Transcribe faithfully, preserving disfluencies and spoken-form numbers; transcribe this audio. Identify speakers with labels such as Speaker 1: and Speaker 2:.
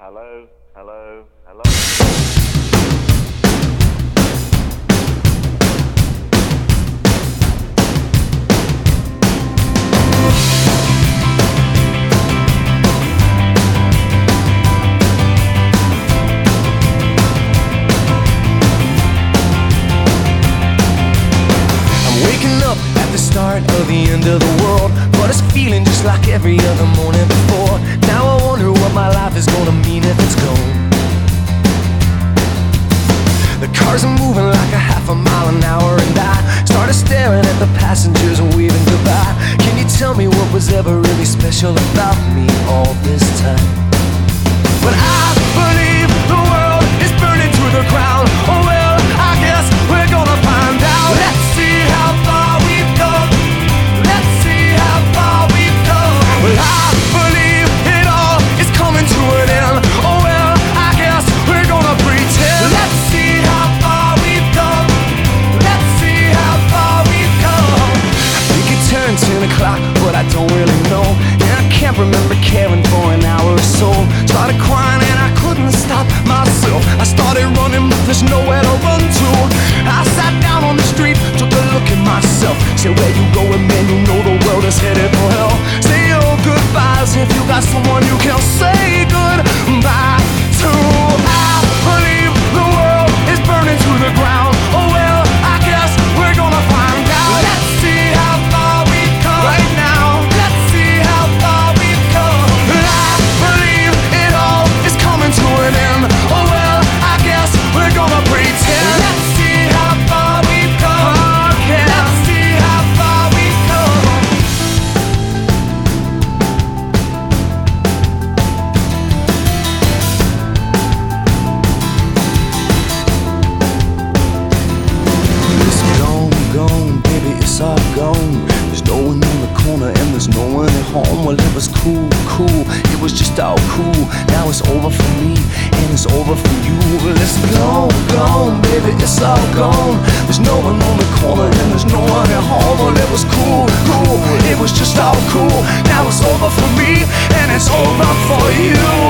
Speaker 1: Hello, hello, hello.
Speaker 2: Start of the end of the world, but it's feeling just like every other morning before. Now I wonder what my life is gonna mean if it's gone. The cars are moving like a half a mile an hour, and I started staring at the passengers and waving goodbye. Can you tell me what was ever really special about me all this time? But I believe the world is burning to the ground. Oh well, I guess we're gonna find out. Let's see how far we've come. Let's see how far we've come. Well, I believe it all is coming to an end. Oh well, I guess we're gonna pretend. Let's see how far we've come. Let's see how far we've come. I think it turned ten o'clock, but I don't really know. And I can't remember caring for an hour or so. Started crying and I couldn't stop myself. I started running, but there's nowhere to run to. I sat down on the street, took a look at myself. Said, where you going, man? You know the world is headed for hell. Say your goodbyes if you got someone you can say goodbye to. I believe the world is burning to the ground. Oh well, I guess we're gonna find out. Let's see how far we've come right now. Let's see how far we've come. I believe it all is coming to an end. Oh well, I guess we're gonna pretend. Let's see how far we've come. Oh, yeah. Let's see how far we've come. It's gone, gone, baby, it's all gone. There's no one in the corner and there's no one at home. Well, it was cool, cool, it was just all cool. Now it's over for me and it's over for you. Well, it's gone, gone, baby, it's all gone. There's no one on the corner and there's no one at home. Well, it was cool, cool, it was just all cool. Now it's over for me and it's over for you.